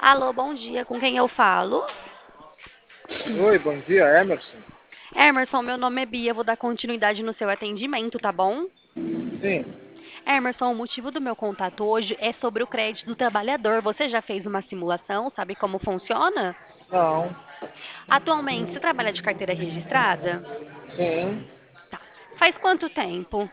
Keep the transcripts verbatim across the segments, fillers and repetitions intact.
Alô, bom dia. Com quem eu falo? Oi, bom dia, Emerson. Emerson, meu nome é Bia. Vou dar continuidade no seu atendimento, tá bom? Sim, Emerson, o motivo do meu contato hoje é sobre o crédito do trabalhador. Você já fez uma simulação? Sabe como funciona? não, Atualmente, você trabalha de carteira registrada? sim. Tá. Faz quanto tempo?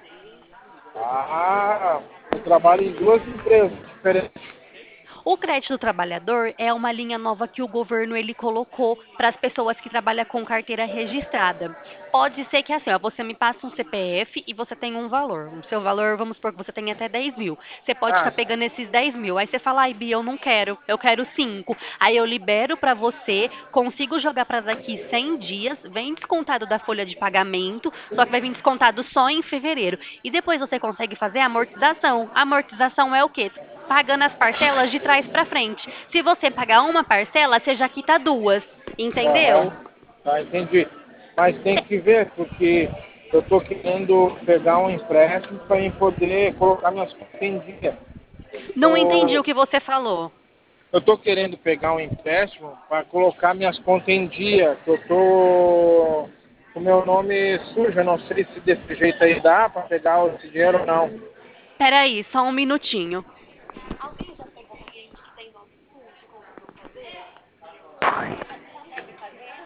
Ah, eu trabalho em duas empresas diferentes. O crédito do trabalhador é uma linha nova que o governo ele colocou para as pessoas que trabalham com carteira registrada. Pode ser que assim, ó, você me passa um C P F e você tem um valor. O seu valor, vamos supor que você tem até dez mil. Você pode Ah, estar pegando esses dez mil. Aí você fala, ai, Bia, eu não quero, eu quero cinco. Aí eu libero para você, consigo jogar para daqui cem dias, vem descontado da folha de pagamento, só que vai vir descontado só em fevereiro. E depois você consegue fazer a amortização. A amortização é o quê? Pagando as parcelas de trás para frente. Se você pagar uma parcela, você já quita duas, entendeu? aham, tá, entendi. Mas tem Cê- que ver, porque eu estou querendo pegar um empréstimo para poder colocar minhas contas em dia. Não entendi o Tô, que você falou. eu estou querendo pegar um empréstimo para colocar minhas contas em dia, que eu estou com o meu nome sujo. Eu não sei se desse jeito aí dá para pegar esse dinheiro ou não. Peraí, só um minutinho. Alguém já pegou cliente que tem nome sujo? Conseguiu fazer? Consegue fazer?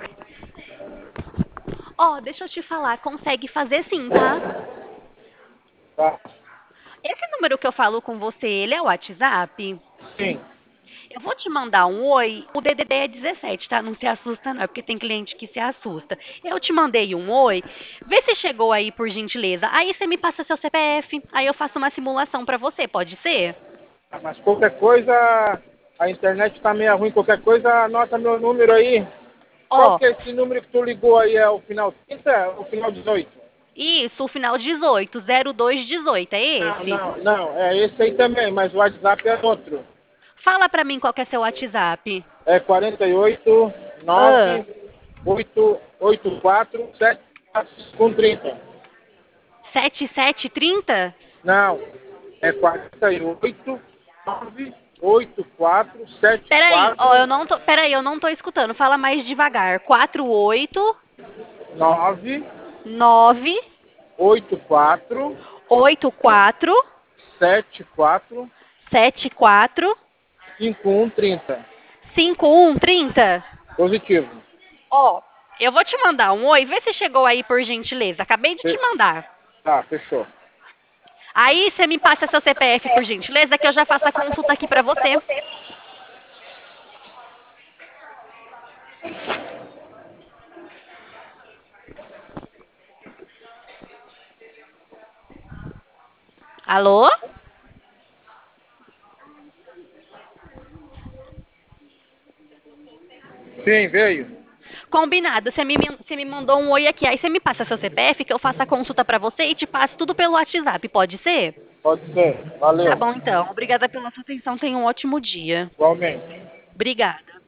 Ó, deixa eu te falar, consegue fazer sim, tá? Tá? Esse número que eu falo com você, ele é o WhatsApp? Sim. Eu vou te mandar um oi. O D D D é dezessete, tá? Não se assusta, não, é porque tem cliente que se assusta. Eu te mandei um oi. Vê se chegou aí, por gentileza. Aí você me passa seu C P F. Aí eu faço uma simulação pra você, pode ser? Ah, mas qualquer coisa, a internet está meio ruim, qualquer coisa, anota meu número aí. Qual Ó, que é esse número que tu ligou aí? É o final trinta ou o final dezoito? isso, o final dezoito, zero dois dezoito, é Não, esse? não, não, é esse aí também, mas o WhatsApp é outro. Fala pra mim qual que é seu WhatsApp. É quarenta e oito Ah, nove oito oito quatro sete quatro trinta. sete sete trinta? Não, é quarenta e oito nove oito quatro sete Peraí, ó, quatro eu não tô, peraí, eu não tô escutando. Fala mais devagar. Quatro oito nove nove oito quatro oito quatro sete quatro sete quatro cinco um trinta. cinco um trinta. Positivo. Ó, eu vou te mandar um oi, vê se chegou aí por gentileza. Acabei de te Fe- mandar. Tá, fechou. Aí você me passa seu C P F por gentileza, que eu já faço a consulta aqui pra você. Alô? Sim, veio. Combinado. Você me, você me mandou um oi aqui. Aí você me passa seu C P F, que eu faço a consulta pra você e te passo tudo pelo WhatsApp. Pode ser? Pode ser. Tá Valeu. bom, então. Obrigada pela sua atenção. Tenha um ótimo dia. Igualmente. Obrigada.